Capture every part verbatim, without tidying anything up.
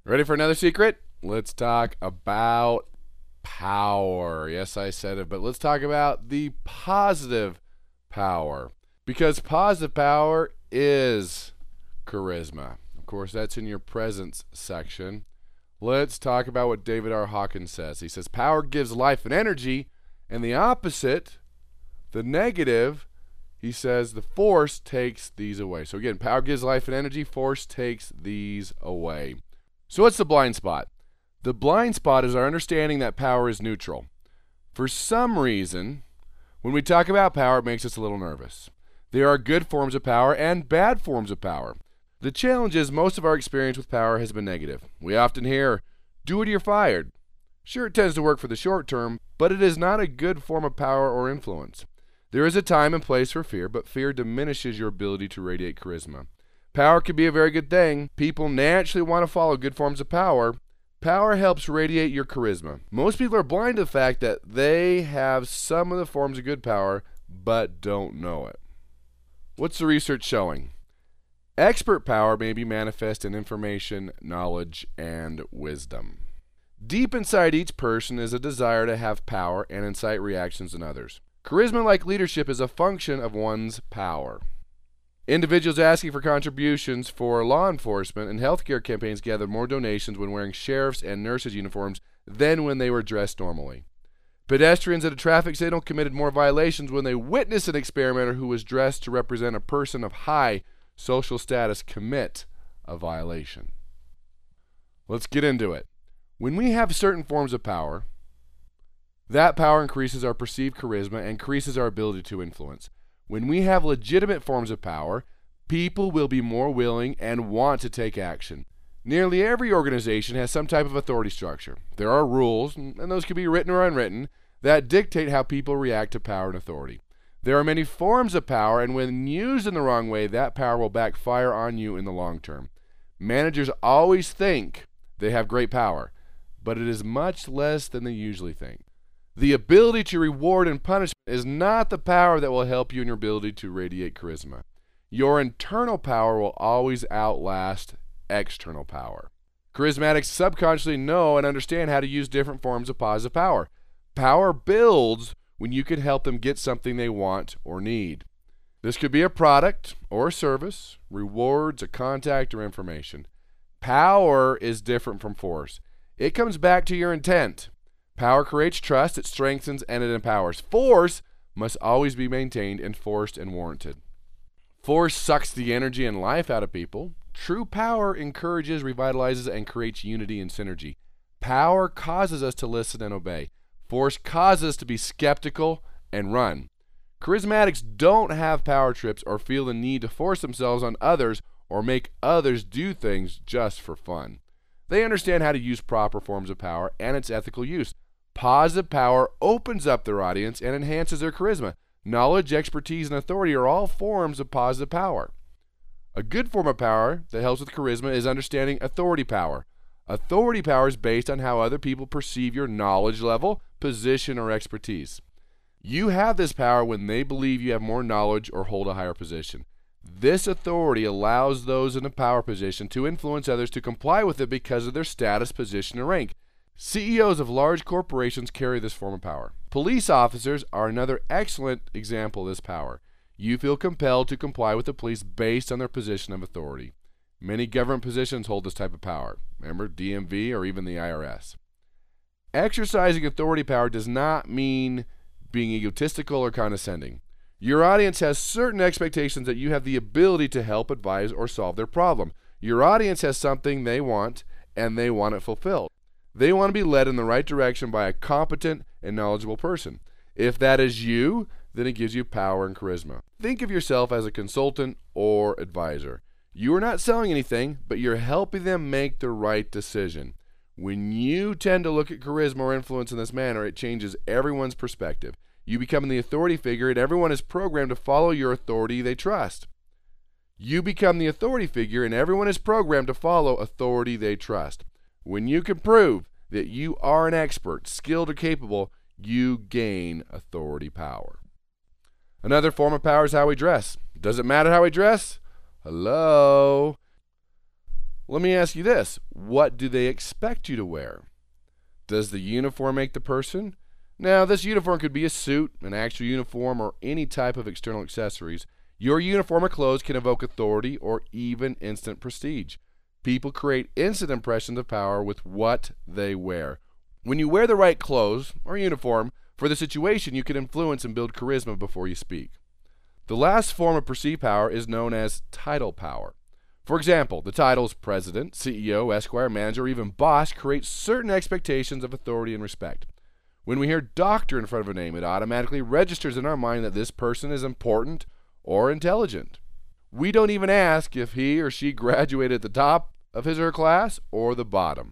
Ready for another secret? Let's talk about power. Yes, I said it, but let's talk about the positive power. Because positive power is charisma. Of course, that's in your presence section. Let's talk about what David R. Hawkins says. He says, power gives life and energy, and the opposite, the negative, he says, the force takes these away. So again, power gives life and energy, force takes these away. So what's the blind spot? The blind spot is our understanding that power is neutral. For some reason, when we talk about power, it makes us a little nervous. There are good forms of power and bad forms of power. The challenge is most of our experience with power has been negative. We often hear, do it or you're fired. Sure, it tends to work for the short term, but it is not a good form of power or influence. There is a time and place for fear, but fear diminishes your ability to radiate charisma. Power can be a very good thing. People naturally want to follow good forms of power. Power helps radiate your charisma. Most people are blind to the fact that they have some of the forms of good power, but don't know it. What's the research showing? Expert power may be manifest in information, knowledge, and wisdom. Deep inside each person is a desire to have power and incite reactions in others. Charisma, like leadership, is a function of one's power. Individuals asking for contributions for law enforcement and healthcare campaigns gather more donations when wearing sheriff's and nurses' uniforms than when they were dressed normally. Pedestrians at a traffic signal committed more violations when they witnessed an experimenter who was dressed to represent a person of high social status commit a violation. Let's get into it. When we have certain forms of power, that power increases our perceived charisma and increases our ability to influence. When we have legitimate forms of power, people will be more willing and want to take action. Nearly every organization has some type of authority structure. There are rules, and those can be written or unwritten, that dictate how people react to power and authority. There are many forms of power, and when used in the wrong way, that power will backfire on you in the long term. Managers always think they have great power, but it is much less than they usually think. The ability to reward and punish is not the power that will help you in your ability to radiate charisma. Your internal power will always outlast external power. Charismatics subconsciously know and understand how to use different forms of positive power. Power builds when you can help them get something they want or need. This could be a product or a service, rewards, a contact, or information. Power is different from force. It comes back to your intent. Power creates trust, it strengthens, and it empowers. Force must always be maintained, enforced, and warranted. Force sucks the energy and life out of people. True power encourages, revitalizes, and creates unity and synergy. Power causes us to listen and obey. Force causes us to be skeptical and run. Charismatics don't have power trips or feel the need to force themselves on others or make others do things just for fun. They understand how to use proper forms of power and its ethical use. Positive power opens up their audience and enhances their charisma. Knowledge, expertise, and authority are all forms of positive power. A good form of power that helps with charisma is understanding authority power. Authority power is based on how other people perceive your knowledge level, position, or expertise. You have this power when they believe you have more knowledge or hold a higher position. This authority allows those in a power position to influence others to comply with it because of their status, position, or rank. C E Os of large corporations carry this form of power. Police officers are another excellent example of this power. You feel compelled to comply with the police based on their position of authority. Many government positions hold this type of power. Remember, D M V or even the I R S. Exercising authority power does not mean being egotistical or condescending. Your audience has certain expectations that you have the ability to help, advise, or solve their problem. Your audience has something they want, and they want it fulfilled. They want to be led in the right direction by a competent and knowledgeable person. If that is you, then it gives you power and charisma. Think of yourself as a consultant or advisor. You are not selling anything, but you're helping them make the right decision. When you tend to look at charisma or influence in this manner, it changes everyone's perspective. You become the authority figure, and everyone is programmed to follow your authority they trust. You become the authority figure, and everyone is programmed to follow authority they trust. When you can prove that you are an expert, skilled, or capable, you gain authority power. Another form of power is how we dress. Does it matter how we dress? Hello? Let me ask you this. What do they expect you to wear? Does the uniform make the person? Now, this uniform could be a suit, an actual uniform, or any type of external accessories. Your uniform or clothes can evoke authority or even instant prestige. People create instant impressions of power with what they wear. When you wear the right clothes or uniform for the situation, you can influence and build charisma before you speak. The last form of perceived power is known as title power. For example, the titles president, C E O, esquire, manager, or even boss create certain expectations of authority and respect. When we hear doctor in front of a name, it automatically registers in our mind that this person is important or intelligent. We don't even ask if he or she graduated at the top of his or her class or the bottom,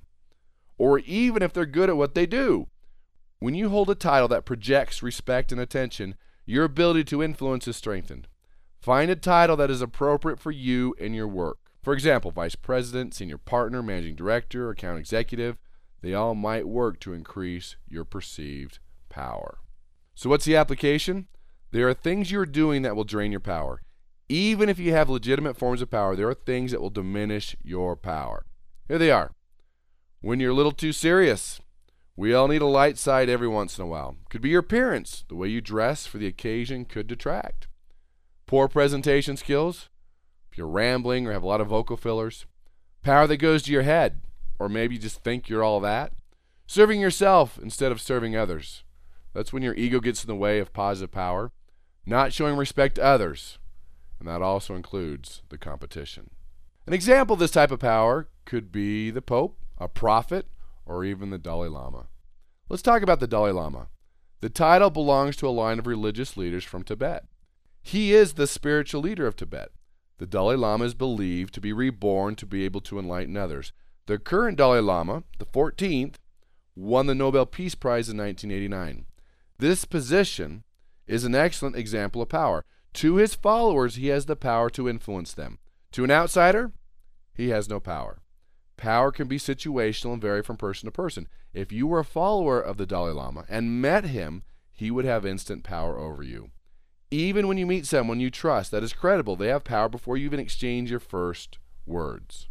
or even if they're good at what they do. When you hold a title that projects respect and attention, your ability to influence is strengthened. Find a title that is appropriate for you and your work. For example, vice president, senior partner, managing director, account executive. They all might work to increase your perceived power. So what's the application? There are things you're doing that will drain your power. Even if you have legitimate forms of power, there are things that will diminish your power. Here they are. When you're a little too serious. We all need a light side every once in a while. Could be your appearance. The way you dress for the occasion could detract. Poor presentation skills. If you're rambling or have a lot of vocal fillers. Power that goes to your head. Or maybe you just think you're all that. Serving yourself instead of serving others. That's when your ego gets in the way of positive power. Not showing respect to others. And that also includes the competition. An example of this type of power could be the Pope, a prophet, or even the Dalai Lama. Let's talk about the Dalai Lama. The title belongs to a line of religious leaders from Tibet. He is the spiritual leader of Tibet. The Dalai Lama is believed to be reborn to be able to enlighten others. The current Dalai Lama, the fourteenth, won the Nobel Peace Prize in nineteen eighty-nine. This position is an excellent example of power. To his followers, he has the power to influence them. To an outsider, he has no power. Power can be situational and vary from person to person. If you were a follower of the Dalai Lama and met him, he would have instant power over you. Even when you meet someone you trust that is credible, they have power before you even exchange your first words.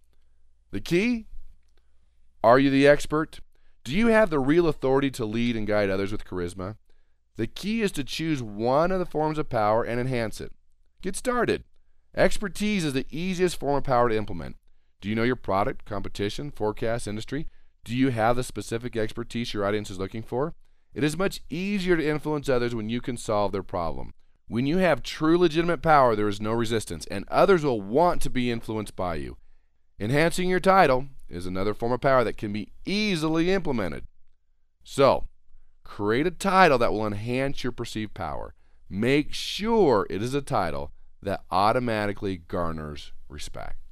The key? Are you the expert? Do you have the real authority to lead and guide others with charisma? The key is to choose one of the forms of power and enhance it. Get started. Expertise is the easiest form of power to implement. Do you know your product, competition, forecast, industry? Do you have the specific expertise your audience is looking for? It is much easier to influence others when you can solve their problem. When you have true legitimate power, there is no resistance, and others will want to be influenced by you. Enhancing your title is another form of power that can be easily implemented. So, create a title that will enhance your perceived power. Make sure it is a title that automatically garners respect.